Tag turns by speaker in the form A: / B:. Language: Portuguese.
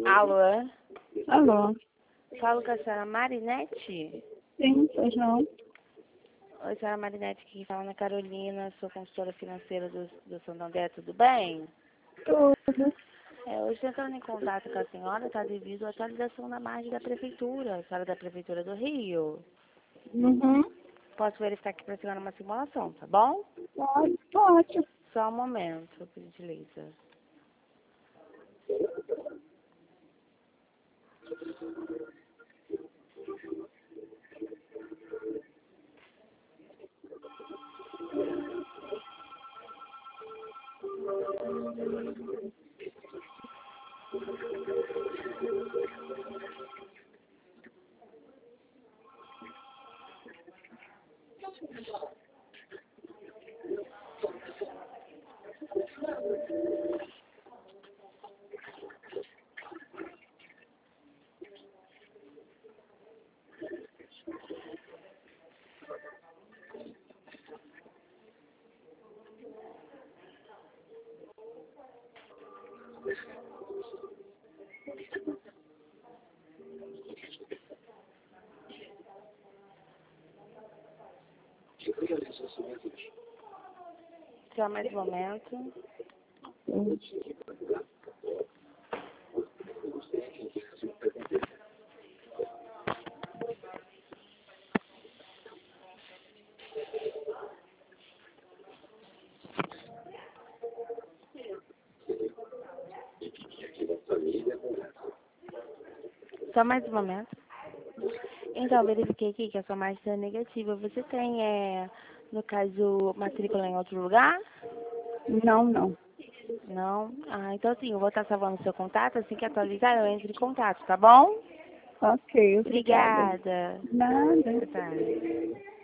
A: Alô?
B: Alô?
A: Falo com a senhora Marinete?
B: Sim, pois não.
A: Oi, senhora Marinete, aqui fala Ana Carolina, sou consultora financeira do Santander, tudo bem?
B: Tudo.
A: Hoje entrando em contato com a senhora, está devido à atualização da margem da prefeitura, a senhora da prefeitura do Rio.
B: Uhum.
A: Posso verificar aqui para a senhora uma simulação, tá bom?
B: Pode.
A: Só um momento, por gentileza. Só mais um momento. Só mais um momento. Então, verifiquei aqui que a sua margem é negativa. Você tem, no caso, matrícula em outro lugar?
B: Não, não.
A: Não? Ah, então sim, eu vou estar salvando o seu contato. Assim que atualizar, eu entro em contato, tá bom?
B: Ok, obrigada.
A: Obrigada.
B: Nada.
A: Boa tarde.